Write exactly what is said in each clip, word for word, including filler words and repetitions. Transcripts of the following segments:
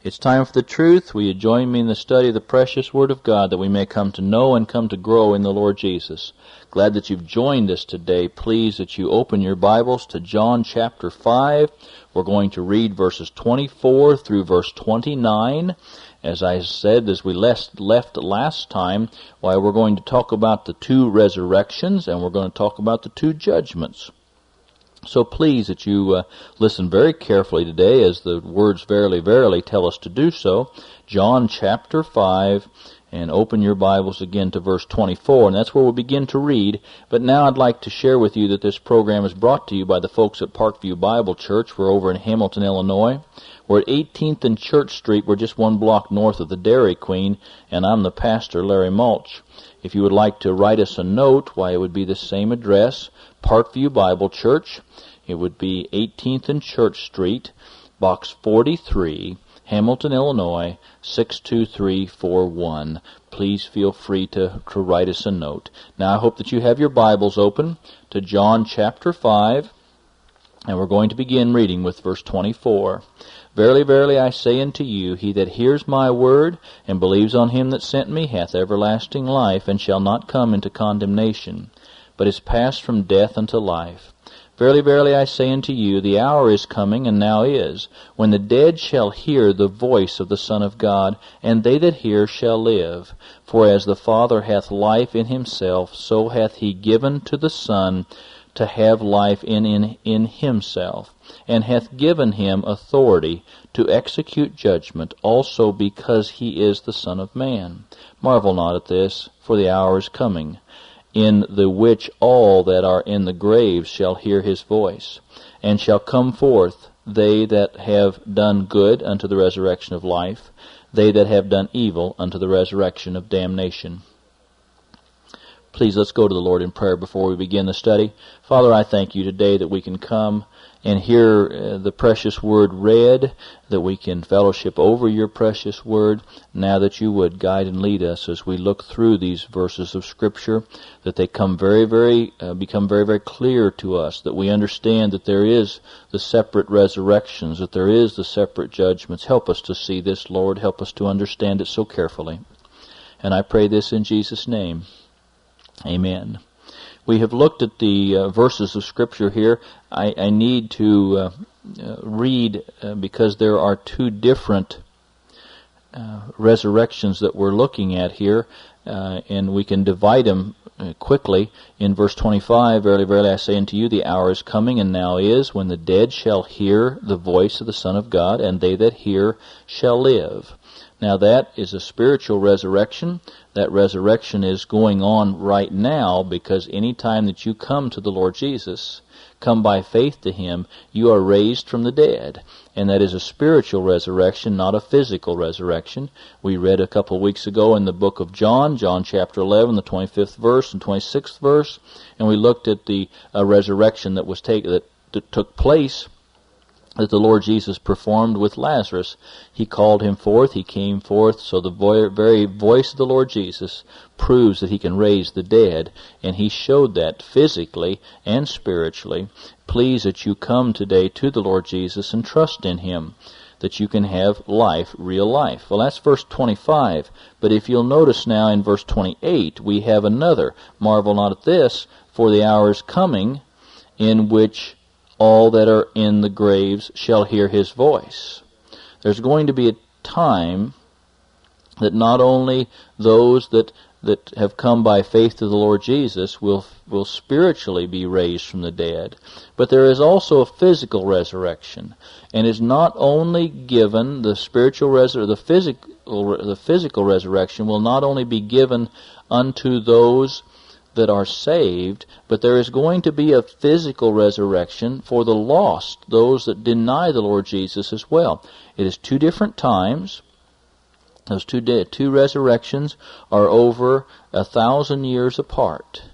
It's time for the truth. Will you join me in the study of the precious Word of God that we may come to know and come to grow in the Lord Jesus? Glad that you've joined us today. Please that you open your Bibles to John chapter five. We're going to read verses twenty-four through verse twenty-nine. As I said, as we left last time, why we're going to talk about the two resurrections and we're going to talk about the two judgments. So please that you uh, listen very carefully today as the words verily, verily tell us to do so. John chapter five, and open your Bibles again to verse twenty-four, and that's where we'll begin to read. But now I'd like to share with you that this program is brought to you by the folks at Parkview Bible Church. We're over in Hamilton, Illinois. We're at eighteenth and Church Street. We're just one block north of the Dairy Queen, and I'm the pastor, Larry Mulch. If you would like to write us a note, why, it would be the same address, Parkview Bible Church. It would be eighteenth and Church Street, Box forty-three, Hamilton, Illinois, six two three four one. Please feel free to, to write us a note. Now I hope that you have your Bibles open to John chapter five, and we're going to begin reading with verse twenty-four. Verily, verily, I say unto you, he that hears my word, and believes on him that sent me, hath everlasting life, and shall not come into condemnation, but is passed from death unto life. Verily, verily, I say unto you, the hour is coming, and now is, when the dead shall hear the voice of the Son of God, and they that hear shall live. For as the Father hath life in himself, so hath he given to the Son to have life in, in, in himself, and hath given him authority to execute judgment, also because he is the Son of Man. Marvel not at this, for the hour is coming, in the which all that are in the graves shall hear his voice, and shall come forth, they that have done good unto the resurrection of life, they that have done evil unto the resurrection of damnation. Please, let's go to the Lord in prayer before we begin the study. Father, I thank you today that we can come and hear uh, the precious word read, that we can fellowship over your precious word. Now that you would guide and lead us as we look through these verses of Scripture, that they come very, very, uh, become very, very clear to us, that we understand that there is the separate resurrections, that there is the separate judgments. Help us to see this, Lord. Help us to understand it so carefully. And I pray this in Jesus' name. Amen. We have looked at the uh, verses of Scripture here. I, I need to uh, uh, read uh, because there are two different uh, resurrections that we're looking at here, uh, and we can divide them uh, quickly. In verse twenty-five, Verily, verily, I say unto you, the hour is coming, and now is, when the dead shall hear the voice of the Son of God, and they that hear shall live. Now that is a spiritual resurrection. That resurrection is going on right now, because any time that you come to the Lord Jesus, come by faith to Him, you are raised from the dead. And that is a spiritual resurrection, not a physical resurrection. We read a couple of weeks ago in the book of John, John chapter eleven, the twenty-fifth verse and twenty-sixth verse, and we looked at the uh, resurrection that was take, that, that took place, that the Lord Jesus performed with Lazarus. He called him forth, he came forth, so the vo- very voice of the Lord Jesus proves that he can raise the dead, and he showed that physically and spiritually. Please that you come today to the Lord Jesus and trust in Him, that you can have life, real life. Well, that's verse twenty-five, but if you'll notice now in verse twenty-eight, we have another. Marvel not at this, for the hour is coming, in which all that are in the graves shall hear His voice. There's going to be a time that not only those that, that have come by faith to the Lord Jesus will, will spiritually be raised from the dead, but there is also a physical resurrection, and is not only given, the spiritual resur- the physical, the physical resurrection will not only be given unto those that are saved, but there is going to be a physical resurrection for the lost, those that deny the Lord Jesus as well. It is two different times. Those two de- two resurrections are over a thousand years apart.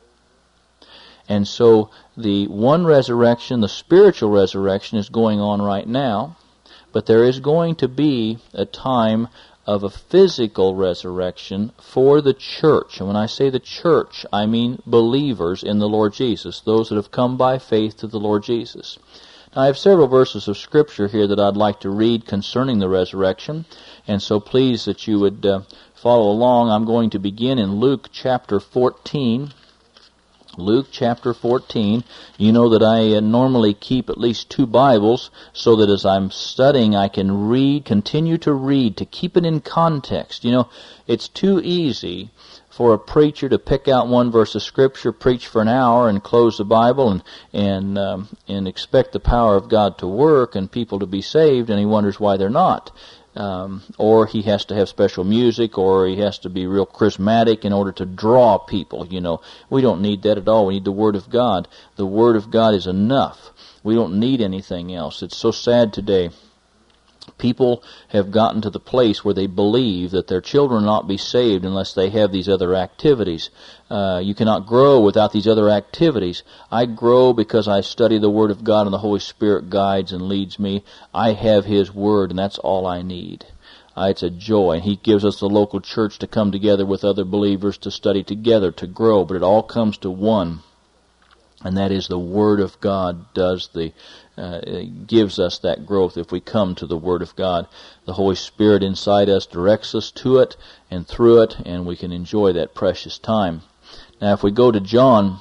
And so the one resurrection, the spiritual resurrection, is going on right now, but there is going to be a time of a physical resurrection for the church. And when I say the church, I mean believers in the Lord Jesus, those that have come by faith to the Lord Jesus. I have several verses of Scripture here that I'd like to read concerning the resurrection, and so please that you would uh, follow along. I'm going to begin in Luke chapter fourteen. Luke chapter fourteen. You know that I uh, normally keep at least two Bibles so that as I'm studying I can read, continue to read, to keep it in context. You know, it's too easy for a preacher to pick out one verse of Scripture, preach for an hour, and close the Bible, and and um, and expect the power of God to work and people to be saved, and he wonders why they're not. Um, or he has to have special music, or he has to be real charismatic in order to draw people. You know, we don't need that at all. We need the Word of God. The Word of God is enough. We don't need anything else. It's so sad today. People have gotten to the place where they believe that their children will not be saved unless they have these other activities. Uh, you cannot grow without these other activities. I grow because I study the Word of God and the Holy Spirit guides and leads me. I have His Word, and that's all I need. Uh, it's a joy. And He gives us the local church to come together with other believers to study together, to grow, but it all comes to one. And that is the Word of God does the, uh, gives us that growth if we come to the Word of God. The Holy Spirit inside us directs us to it and through it, and we can enjoy that precious time. Now, if we go to John,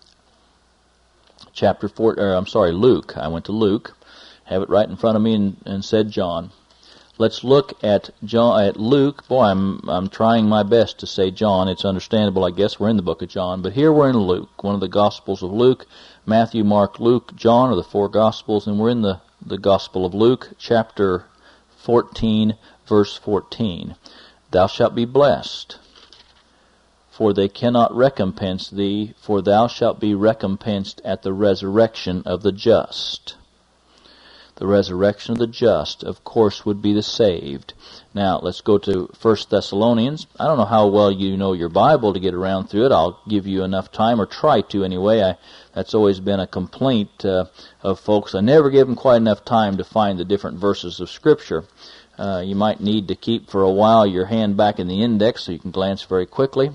chapter four, or I'm sorry, Luke. I went to Luke, have it right in front of me, and, and said John. Let's look at John, at Luke. Boy, I'm I'm trying my best to say John. It's understandable, I guess. We're in the book of John, but here we're in Luke, one of the Gospels of Luke. Matthew, Mark, Luke, John are the four Gospels, and we're in the, the Gospel of Luke, chapter fourteen, verse fourteen. Thou shalt be blessed, for they cannot recompense thee, for thou shalt be recompensed at the resurrection of the just. The resurrection of the just, of course, would be the saved. Now, let's go to First Thessalonians. I don't know how well you know your Bible to get around through it. I'll give you enough time, or try to anyway. I, that's always been a complaint uh, of folks. I never give them quite enough time to find the different verses of Scripture. Uh, you might need to keep for a while your hand back in the index so you can glance very quickly.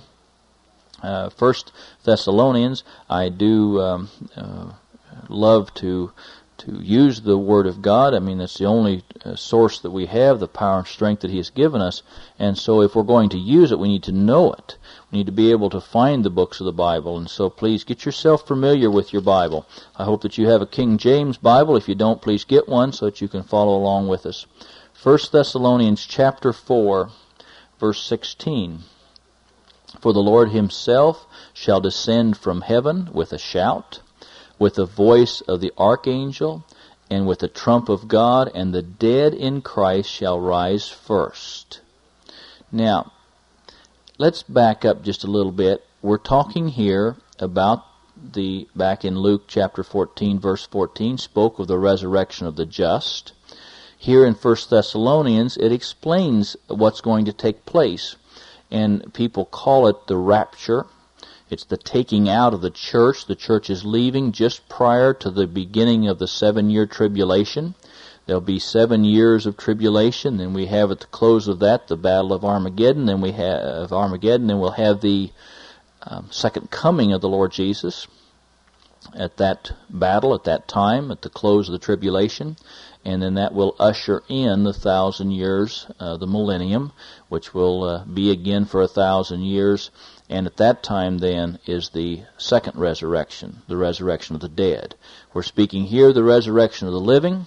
Uh, First Thessalonians, I do um, uh, love to... to use the Word of God. I mean, that's the only uh, source that we have, the power and strength that He has given us. And so if we're going to use it, we need to know it. We need to be able to find the books of the Bible. And so please get yourself familiar with your Bible. I hope that you have a King James Bible. If you don't, please get one so that you can follow along with us. First Thessalonians chapter four, verse sixteen. For the Lord Himself shall descend from heaven with a shout, with the voice of the archangel, and with the trump of God, and the dead in Christ shall rise first. Now, let's back up just a little bit. We're talking here about the, back in Luke chapter fourteen, verse fourteen, spoke of the resurrection of the just. Here in First Thessalonians, it explains what's going to take place, and people call it the rapture. It's the taking out of the church. The church is leaving just prior to the beginning of the seven-year tribulation. There'll be seven years of tribulation. Then we have at the close of that the battle of Armageddon. Then we have Armageddon. Then we'll have the um, second coming of the Lord Jesus at that battle, at that time, at the close of the tribulation. And then that will usher in the thousand years, uh, the millennium, which will uh, be again for a thousand years. And at that time, then, is the second resurrection, the resurrection of the dead. We're speaking here of the resurrection of the living,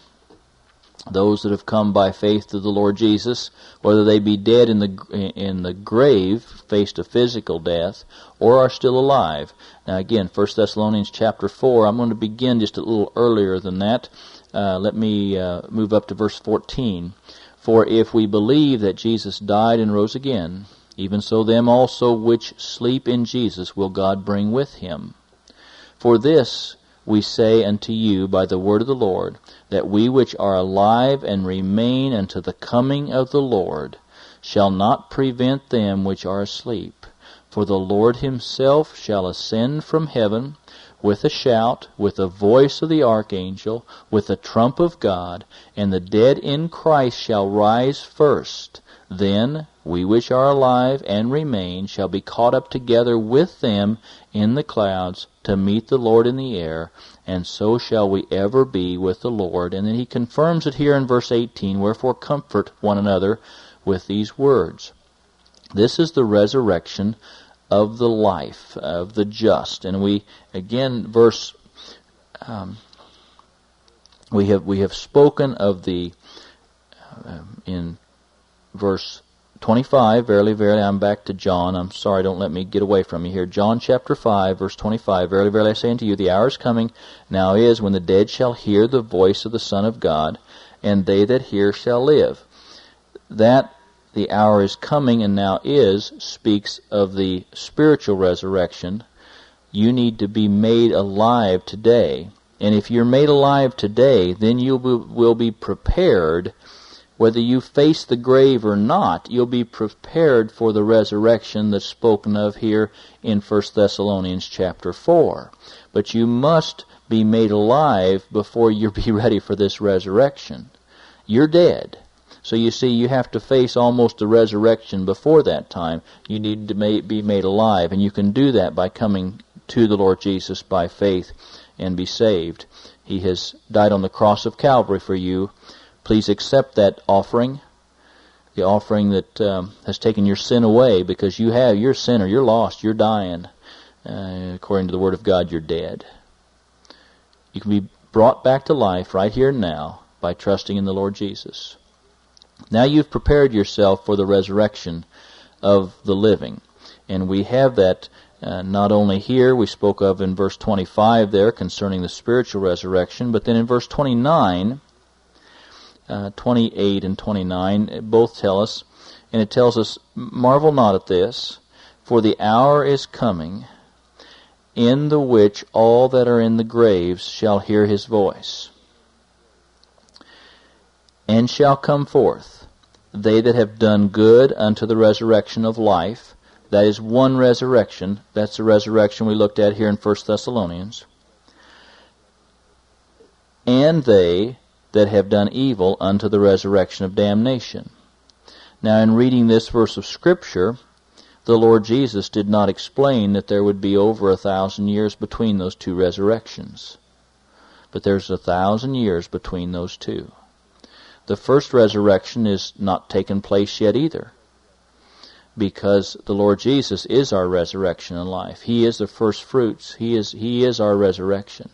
those that have come by faith to the Lord Jesus, whether they be dead in the in the grave, faced a physical death, or are still alive. Now, again, First Thessalonians chapter four, I'm going to begin just a little earlier than that. Uh, let me uh, move up to verse fourteen. For if we believe that Jesus died and rose again, even so them also which sleep in Jesus will God bring with Him. For this we say unto you by the word of the Lord, that we which are alive and remain unto the coming of the Lord shall not prevent them which are asleep. For the Lord Himself shall ascend from heaven with a shout, with the voice of the archangel, with the trump of God, and the dead in Christ shall rise first. Then we which are alive and remain shall be caught up together with them in the clouds to meet the Lord in the air, and so shall we ever be with the Lord. And then he confirms it here in verse eighteen, wherefore comfort one another with these words. This is the resurrection of the life of the just. And we, again, verse, um, we have we have spoken of the, uh, in verse twenty-five, verily, verily, I'm back to John. I'm sorry, don't let me get away from you here. John chapter five, verse twenty-five, verily, verily, I say unto you, the hour is coming, now is, when the dead shall hear the voice of the Son of God, and they that hear shall live. That the hour is coming and now is speaks of the spiritual resurrection. You need to be made alive today. And if you're made alive today, then you will be prepared. Whether you face the grave or not, you'll be prepared for the resurrection that's spoken of here in First Thessalonians chapter four. But you must be made alive before you'll be ready for this resurrection. You're dead. So you see, you have to face almost a resurrection before that time. You need to be made alive, and you can do that by coming to the Lord Jesus by faith and be saved. He has died on the cross of Calvary for you. Please accept that offering, the offering that um, has taken your sin away, because you have, you're a sinner, you're lost, you're dying. Uh, according to the Word of God, you're dead. You can be brought back to life right here and now by trusting in the Lord Jesus. Now you've prepared yourself for the resurrection of the living. And we have that uh, not only here, we spoke of in verse twenty-five there concerning the spiritual resurrection, but then in verse twenty-nine, uh, twenty-eight and twenty-nine, both tell us, and it tells us, marvel not at this, for the hour is coming, in the which all that are in the graves shall hear his voice, and shall come forth, they that have done good unto the resurrection of life. That is one resurrection. That's the resurrection we looked at here in First Thessalonians. And they that have done evil unto the resurrection of damnation. Now, in reading this verse of Scripture, the Lord Jesus did not explain that there would be over a thousand years between those two resurrections. But there's a thousand years between those two. The first resurrection is not taken place yet either, because the Lord Jesus is our resurrection in life. He is the first fruits. He is, He is our resurrection.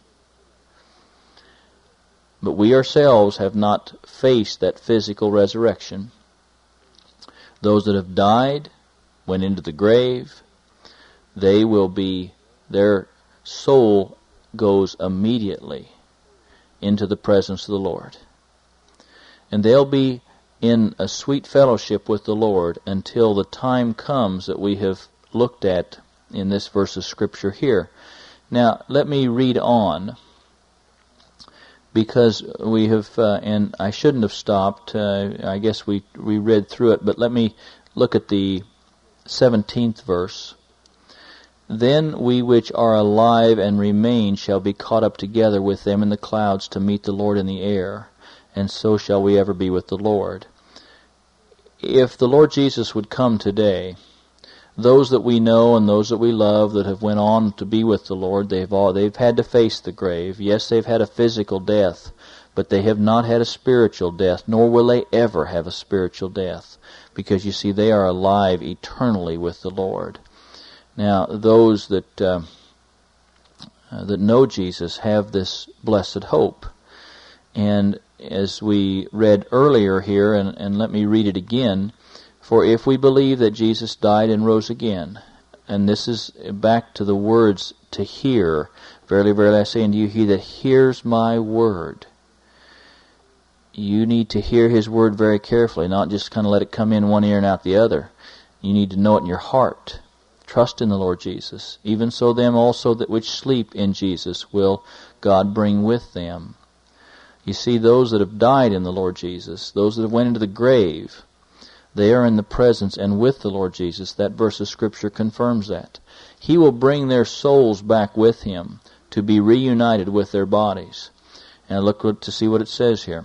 But we ourselves have not faced that physical resurrection. Those that have died, went into the grave, they will be, their soul goes immediately into the presence of the Lord. And they'll be in a sweet fellowship with the Lord until the time comes that we have looked at in this verse of Scripture here. Now, let me read on, because we have, uh, and I shouldn't have stopped, uh, I guess we, we read through it, but let me look at the seventeenth verse. Then we which are alive and remain shall be caught up together with them in the clouds to meet the Lord in the air, and so shall we ever be with the Lord. If the Lord Jesus would come today, those that we know and those that we love that have went on to be with the Lord, they've all they've had to face the grave. Yes, they've had a physical death, but they have not had a spiritual death, nor will they ever have a spiritual death, because you see, they are alive eternally with the Lord. Now, those that uh, uh, that know Jesus have this blessed hope. And as we read earlier here, and, and let me read it again, for if we believe that Jesus died and rose again, and this is back to the words to hear, verily, verily, I say unto you, he that hears my word. You need to hear his word very carefully, not just kind of let it come in one ear and out the other. You need to know it in your heart. Trust in the Lord Jesus. Even so them also that which sleep in Jesus will God bring with them. You see, those that have died in the Lord Jesus, those that have went into the grave, they are in the presence and with the Lord Jesus. That verse of Scripture confirms that. He will bring their souls back with him to be reunited with their bodies. And look what, to see what it says here.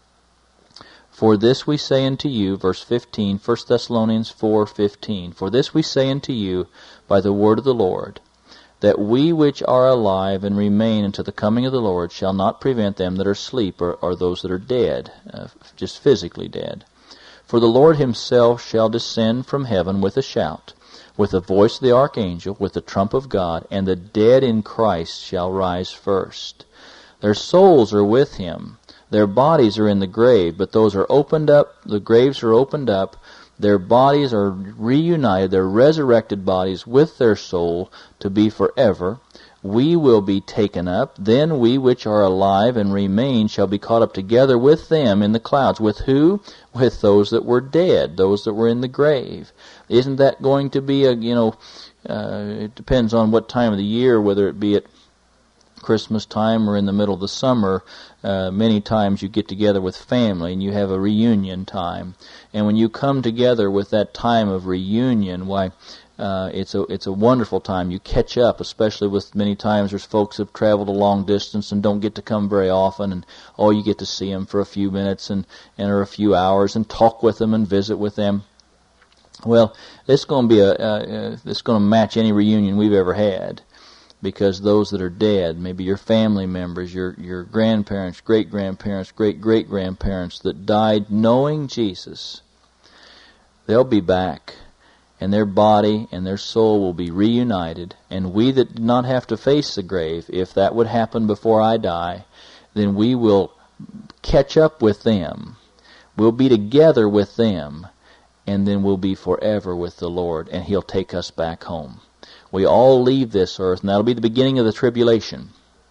For this we say unto you, verse fifteen, First Thessalonians four fifteen. For this we say unto you by the word of the Lord, that we which are alive and remain unto the coming of the Lord shall not prevent them that are asleep, or, or those that are dead, uh, just physically dead. For the Lord himself shall descend from heaven with a shout, with the voice of the archangel, with the trump of God, and the dead in Christ shall rise first. Their souls are with him. Their bodies are in the grave, but those are opened up, the graves are opened up, their bodies are reunited, their resurrected bodies with their soul to be forever. We will be taken up, then we which are alive and remain shall be caught up together with them in the clouds. With who? With those that were dead, those that were in the grave. Isn't that going to be a, you know, uh, it depends on what time of the year, whether it be at Christmas time or in the middle of the summer, uh, many times you get together with family and you have a reunion time. And when you come together with that time of reunion, why, uh, it's a it's a wonderful time. You catch up, especially with many times there's folks who have traveled a long distance and don't get to come very often, and oh, you get to see them for a few minutes and, and or a few hours and talk with them and visit with them. Well, it's going to be a uh, it's going to match any reunion we've ever had. Because those that are dead, maybe your family members, your your grandparents, great-grandparents, great-great-grandparents that died knowing Jesus, they'll be back, and their body and their soul will be reunited. And we that did not have to face the grave, if that would happen before I die, then we will catch up with them. We'll be together with them, and then we'll be forever with the Lord, and He'll take us back home. We all leave this earth, and that'll be the beginning of the tribulation.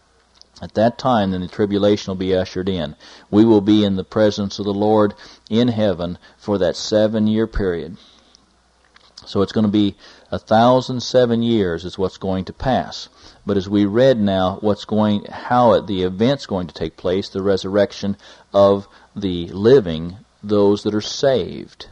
At that time, then the tribulation will be ushered in. We will be in the presence of the Lord in heaven for that seven-year period. So it's going to be a thousand seven years is what's going to pass. But as we read now, what's going, how it, the event's going to take place, the resurrection of the living, those that are saved.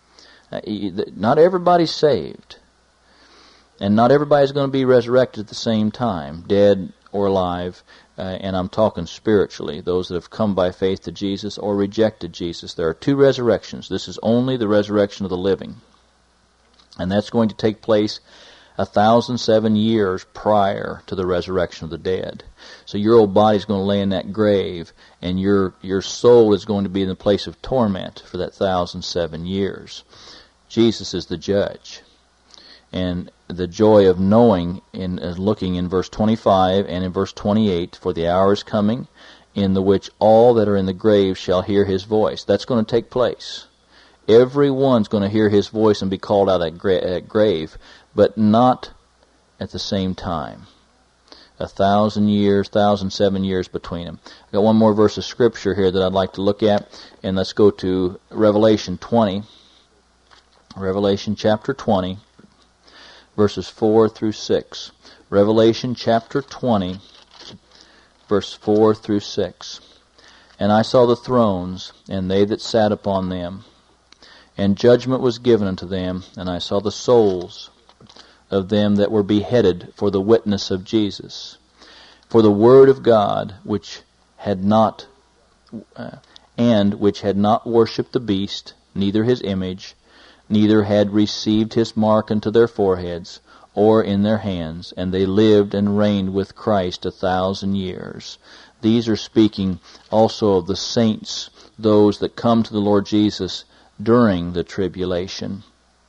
Not everybody's saved. And not everybody's going to be resurrected at the same time, dead or alive, uh, and I'm talking spiritually, those that have come by faith to Jesus or rejected Jesus. There are two resurrections. This is only the resurrection of the living. And that's going to take place a thousand seven years prior to the resurrection of the dead. So your old body's going to lay in that grave, and your your soul is going to be in the place of torment for that thousand seven years. Jesus is the judge. And the joy of knowing, in uh, looking in verse twenty-five and in verse twenty-eight, for the hour is coming in the which all that are in the grave shall hear his voice. That's going to take place. Everyone's going to hear his voice and be called out of that, gra- that grave, but not at the same time. A thousand years, thousand seven years between them. I've got one more verse of Scripture here that I'd like to look at, and let's go to Revelation twenty. Revelation chapter twenty. Verses four through six. Revelation chapter twenty, verse four through six. And I saw the thrones, and they that sat upon them, and judgment was given unto them, and I saw the souls of them that were beheaded for the witness of Jesus, for the word of God, which had not, uh, and which had not worshipped the beast, neither his image, neither had received his mark unto their foreheads, or in their hands, and they lived and reigned with Christ a thousand years. These are speaking also of the saints, those that come to the Lord Jesus during the tribulation,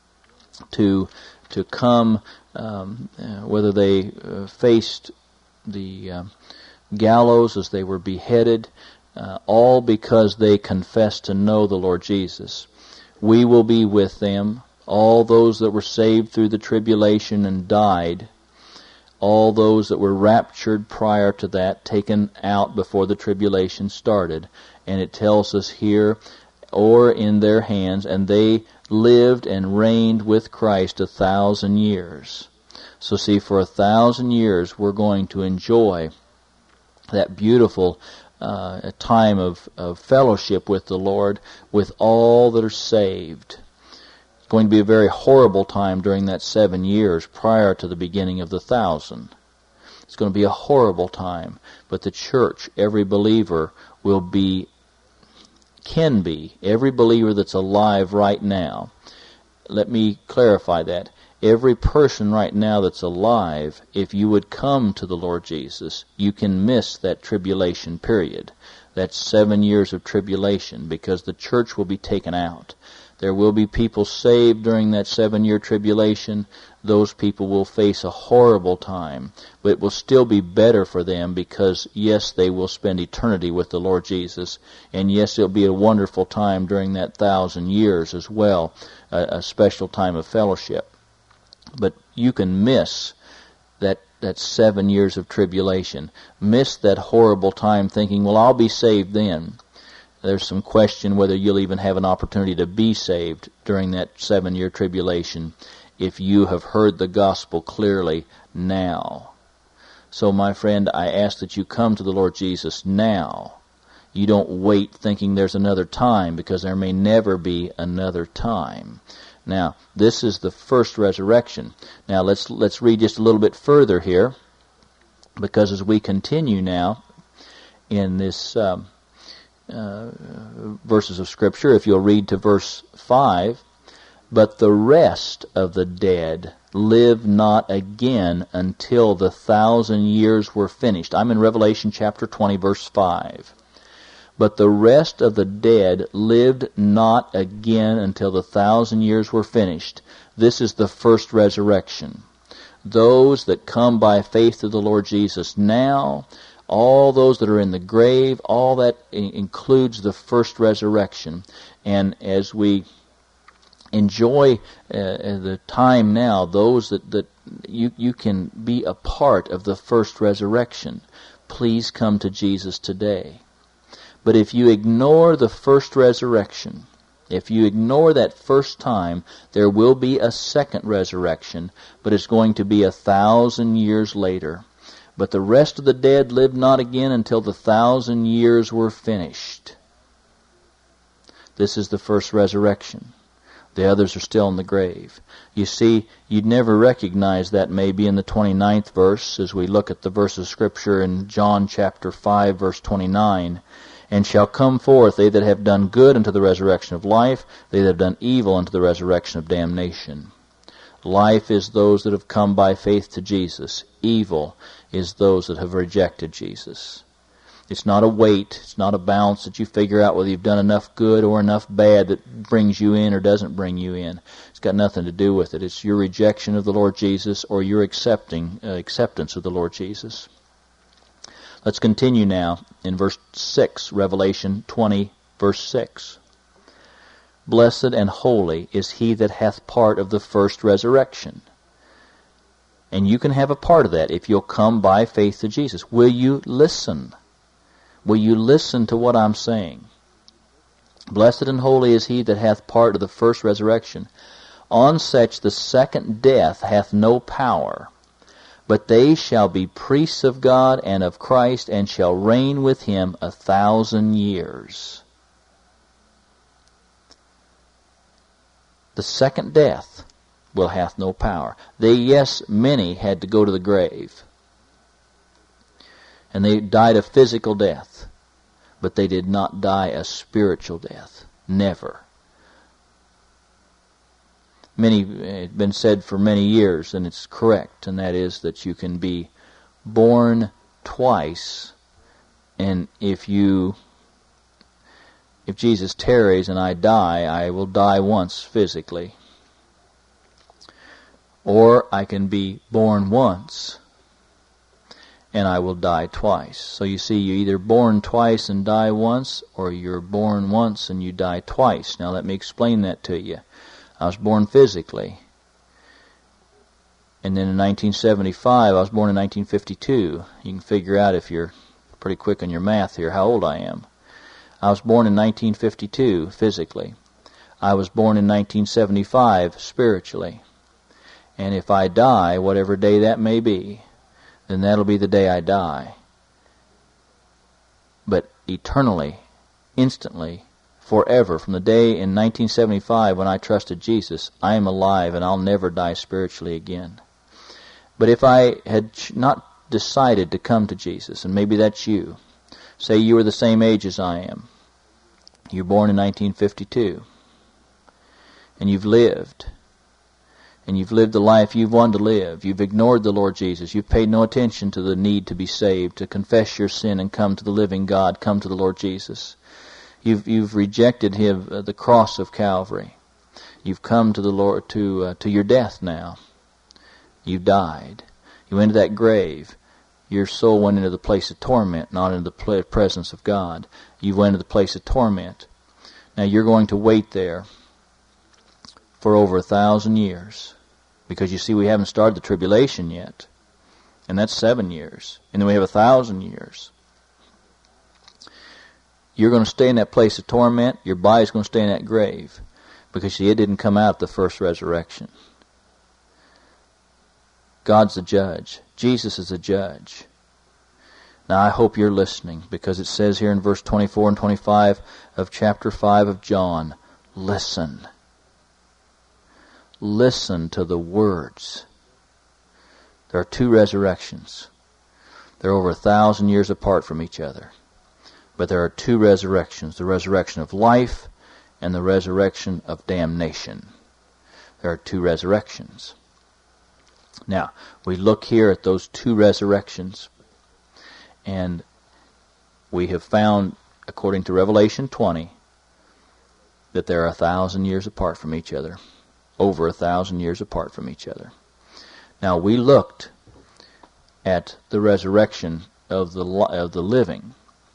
to to come, um, uh, whether they uh, faced the uh, gallows as they were beheaded, uh, all because they confessed to know the Lord Jesus. We will be with them, all those that were saved through the tribulation and died, all those that were raptured prior to that, taken out before the tribulation started. And it tells us here, or in their hands, and they lived and reigned with Christ a thousand years. So see, for a thousand years we're going to enjoy that beautiful Uh, a time of, of fellowship with the Lord, with all that are saved. It's going to be a very horrible time during that seven years prior to the beginning of the thousand. It's going to be a horrible time. But the church, every believer will be, can be, every believer that's alive right now. Let me clarify that. Every person right now that's alive, if you would come to the Lord Jesus, you can miss that tribulation period. That's seven years of tribulation, because the church will be taken out. There will be people saved during that seven-year tribulation. Those people will face a horrible time, but it will still be better for them because, yes, they will spend eternity with the Lord Jesus, and yes, it'll be a wonderful time during that thousand years as well, a, a special time of fellowship. But you can miss that that seven years of tribulation, miss that horrible time thinking, well, I'll be saved then. There's some question whether you'll even have an opportunity to be saved during that seven-year tribulation if you have heard the gospel clearly now. So, my friend, I ask that you come to the Lord Jesus now. You don't wait thinking there's another time, because there may never be another time. Now, this is the first resurrection. Now, let's let's read just a little bit further here, because as we continue now in this um, uh, verses of Scripture, if you'll read to verse five, but the rest of the dead live not again until the thousand years were finished. I'm in Revelation chapter twenty, verse five. But the rest of the dead lived not again until the thousand years were finished. This is the first resurrection. Those that come by faith to the Lord Jesus now, all those that are in the grave, all that includes the first resurrection. And as we enjoy uh, the time now, those that, that you, you can be a part of the first resurrection, please come to Jesus today. But if you ignore the first resurrection, if you ignore that first time, there will be a second resurrection, but it's going to be a thousand years later. But the rest of the dead lived not again until the thousand years were finished. This is the first resurrection. The others are still in the grave. You see, you'd never recognize that maybe in the twenty-ninth verse, as we look at the verse of Scripture in John chapter five, verse twenty-nine. And shall come forth they that have done good unto the resurrection of life, they that have done evil unto the resurrection of damnation. Life is those that have come by faith to Jesus. Evil is those that have rejected Jesus. It's not a weight, it's not a balance that you figure out whether you've done enough good or enough bad that brings you in or doesn't bring you in. It's got nothing to do with it. It's your rejection of the Lord Jesus or your accepting uh, acceptance of the Lord Jesus. Let's continue now in verse six, Revelation twenty, verse six. Blessed and holy is he that hath part of the first resurrection. And you can have a part of that if you'll come by faith to Jesus. Will you listen? Will you listen to what I'm saying? Blessed and holy is he that hath part of the first resurrection. On such the second death hath no power. But they shall be priests of God and of Christ, and shall reign with him a thousand years. The second death will hath no power. They, yes, many had to go to the grave. And they died a physical death. But they did not die a spiritual death. Never. Many, it's been said for many years, and it's correct, and that is that you can be born twice, and if you, if Jesus tarries and I die, I will die once physically. Or I can be born once, and I will die twice. So you see, you're either born twice and die once, or you're born once and you die twice. Now let me explain that to you. I was born physically. And then in nineteen seventy-five, I was born in nineteen fifty-two. You can figure out, if you're pretty quick on your math here, how old I am. I was born in nineteen fifty-two physically. I was born in nineteen seventy-five spiritually. And if I die, whatever day that may be, then that'll be the day I die. But eternally, instantly, forever, from the day in nineteen seventy-five when I trusted Jesus, I am alive and I'll never die spiritually again. But if I had not decided to come to Jesus, and maybe that's you. Say you are the same age as I am. You're born in nineteen fifty-two. And you've lived. And you've lived the life you've wanted to live. You've ignored the Lord Jesus. You've paid no attention to the need to be saved, to confess your sin and come to the living God, come to the Lord Jesus. You've you've rejected him, uh, the cross of Calvary. You've come to the Lord to uh, to your death now. You've died. You went into that grave. Your soul went into the place of torment, not into the presence of God. You went into the place of torment. Now you're going to wait there for over a thousand years. Because you see, we haven't started the tribulation yet. And that's seven years. And then we have a thousand years. You're going to stay in that place of torment. Your body's going to stay in that grave. Because see, it didn't come out at the first resurrection. God's the judge. Jesus is the judge. Now I hope you're listening, because it says here in verse twenty-four and twenty-five of chapter five of John, listen. Listen to the words. There are two resurrections. They're over a thousand years apart from each other. But there are two resurrections, the resurrection of life and the resurrection of damnation. There are two resurrections. Now, we look here at those two resurrections, and we have found, according to Revelation twenty, that they're a thousand years apart from each other. Over a thousand years apart from each other. Now, we looked at the resurrection of the of the living,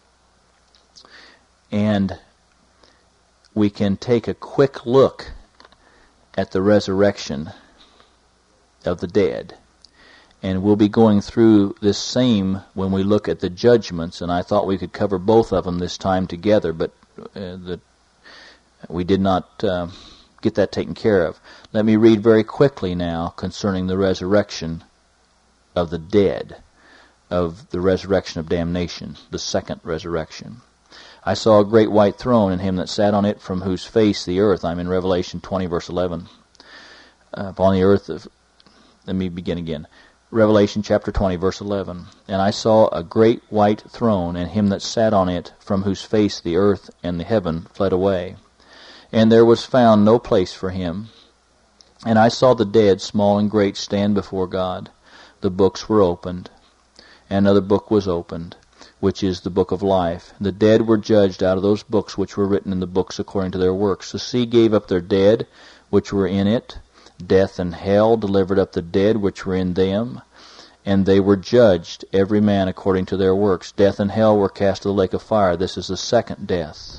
and we can take a quick look at the resurrection of the dead. And we'll be going through this same when we look at the judgments, and I thought we could cover both of them this time together, but uh, the, we did not uh, get that taken care of. Let me read very quickly now concerning the resurrection of the dead, of the resurrection of damnation, the second resurrection. I saw a great white throne, and him that sat on it, from whose face the earth, I'm in Revelation twenty, verse eleven, uh, upon the earth of, let me begin again. Revelation chapter twenty, verse eleven. And I saw a great white throne, and him that sat on it, from whose face the earth and the heaven fled away. And there was found no place for him. And I saw the dead, small and great, stand before God. The books were opened. And another book was opened, which is the book of life. The dead were judged out of those books which were written in the books according to their works. The sea gave up their dead, which were in it. Death and hell delivered up the dead which were in them, and they were judged, every man according to their works. Death and hell were cast to the lake of fire. This is the second death.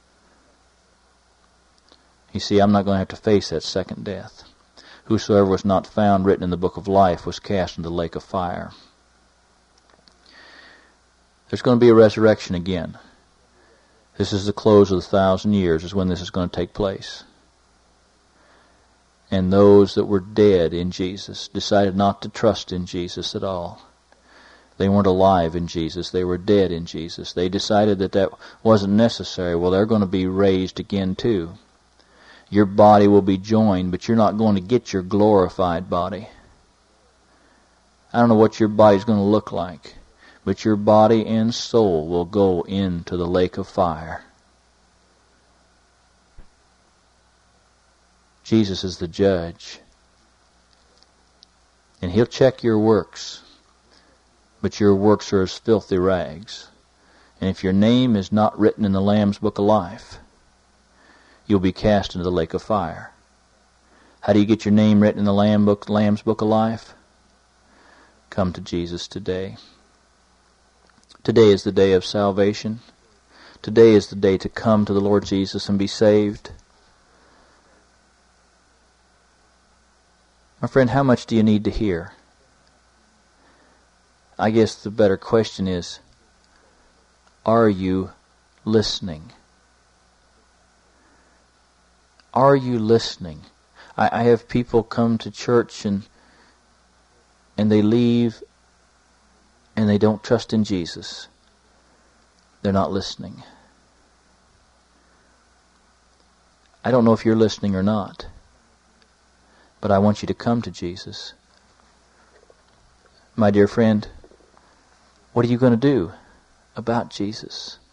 You see, I'm not going to have to face that second death. Whosoever was not found written in the book of life was cast into the lake of fire. There's going to be a resurrection again. This is the close of the thousand years, is when this is going to take place. And those that were dead in Jesus decided not to trust in Jesus at all. They weren't alive in Jesus. They were dead in Jesus. They decided that that wasn't necessary. Well, they're going to be raised again too. Your body will be joined, but you're not going to get your glorified body. I don't know what your body's going to look like, but your body and soul will go into the lake of fire. Jesus is the judge. And he'll check your works. But your works are as filthy rags. And if your name is not written in the Lamb's book of life, you'll be cast into the lake of fire. How do you get your name written in the Lamb book, Lamb's book of life? Come to Jesus today. Today is the day of salvation. Today is the day to come to the Lord Jesus and be saved. My friend, how much do you need to hear? I guess the better question is, are you listening? Are you listening? I, I have people come to church and and they leave and they don't trust in Jesus. They're not listening. I don't know if you're listening or not. But I want you to come to Jesus. My dear friend, what are you going to do about Jesus?